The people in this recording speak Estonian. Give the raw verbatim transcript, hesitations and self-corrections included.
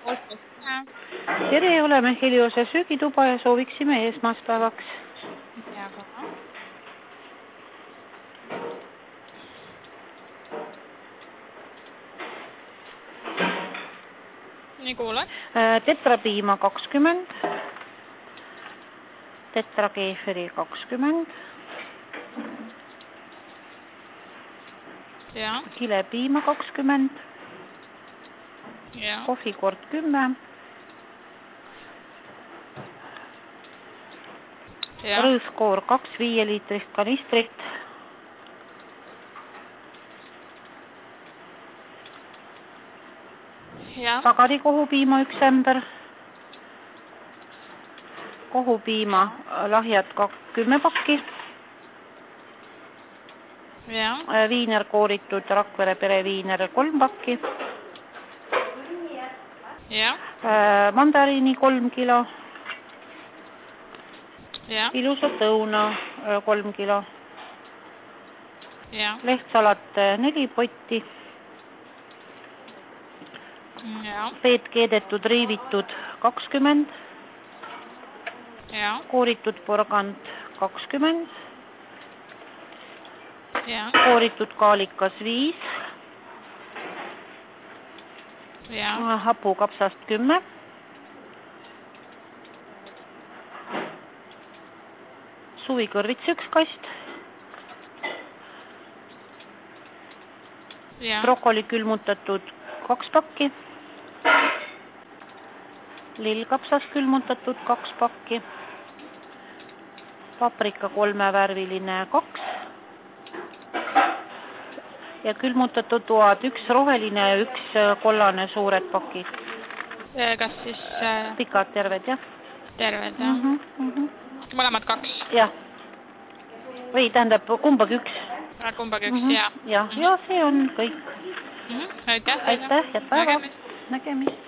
Tere, oleme Heliose söögituba ja sooviksime esmaspäevaks. Ja, kohe. Nii kuulen. Tetrapiima kakskümmend. Tetrakeeferi kakskümmend. Ja. Kilepiima kakskümmend. Ja. Kohvikord kümme. Ja. Rõõskoor kaks viieliitrist kanistrit. Ja. Sagari kohupiima üks ämber. Kohupiima lahjad kümme pakki. Ja. Viiner kooritud Rakvere pereviiner kolm pakki. Ja. Mandariini kolm kilo. Ja. Ilusat õuna kolm kilo. Ja. Lehtsalat neli potti. Ja. Peet keedetud riivitud kakskümmend. Ja. Kooritud porgand kakskümmend. Ja. Kooritud kaalikas viis. Ja. Hapukapsast kümme. Suvikõrvits üks kast. Ja. Brokoli külmutatud kaks pakki. Lillkapsast külmutatud kaks pakki. Paprika kolmevärviline kaks. Ja külmutatud toad üks roheline ja üks kollane suured pakid. Kas siis... Äh... Pikad terved, jah? Terved, jah. Mm -hmm, mm -hmm. Mõlemad kaks? Jah. Või tähendab kumbagi üks. Kumbagi üks, mm -hmm. jah. Ja, ja see on kõik. Mm -hmm. Aitäh. Aitäh, head päeva. Nägemist.